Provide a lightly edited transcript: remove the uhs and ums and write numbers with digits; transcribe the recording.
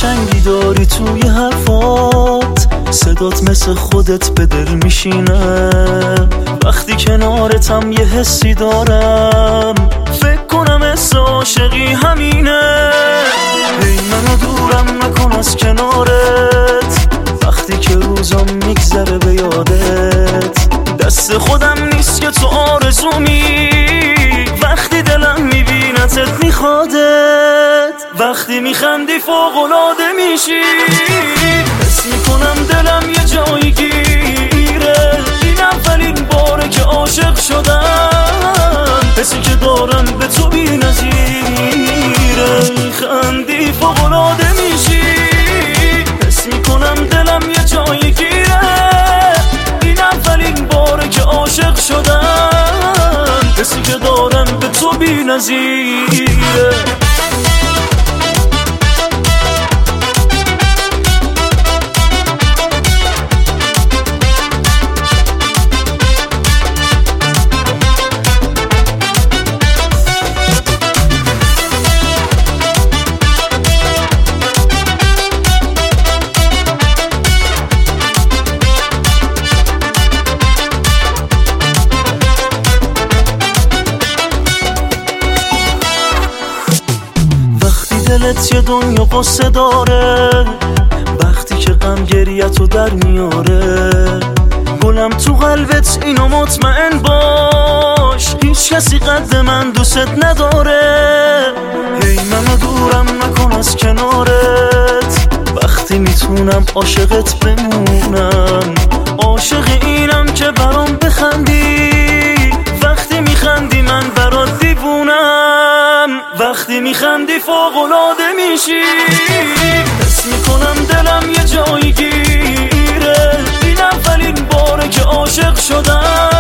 قشنگی داری توی حرفات، صدات مثل خودت به دل میشینه. وقتی کنارتم یه حسی دارم، فکر کنم حس عاشقی همینه. هی منو دورم نکن از کنارت، وقتی که روزم میگذره به یادت. دست خودم نیست که تو آرزومی، وقتی دلم میبینتت میخوادت. وقتی میخندی فوق‌العاده میشی، حس میکنم دلم یه جایی گیره. این اولین باره که عاشق شدم، حسی که دارم به تو بی نظیره. میخندی فوق‌العاده میشی، حس میکنم دلم یه جایی گیره. این اولین باره که عاشق شدم، حسی که دارم به تو بی نظیره. دلت یه دنیا قصه داره، وقتی که غم گریه‌تو در میاره. گلم تو قلبت اینو مطمئن باش، هیچ کسی قد من دوست نداره. هی منو دورم نکن از کنارت، وقتی میتونم عاشقت بمونم. عاشق اینم که برام بخندی، وقتی میخندی من برات دیوونم. وقتی میخندی فوق‌العاده میشی، حس میکنم دلم یه جایی گیره. این اولین باره که عاشق شدم،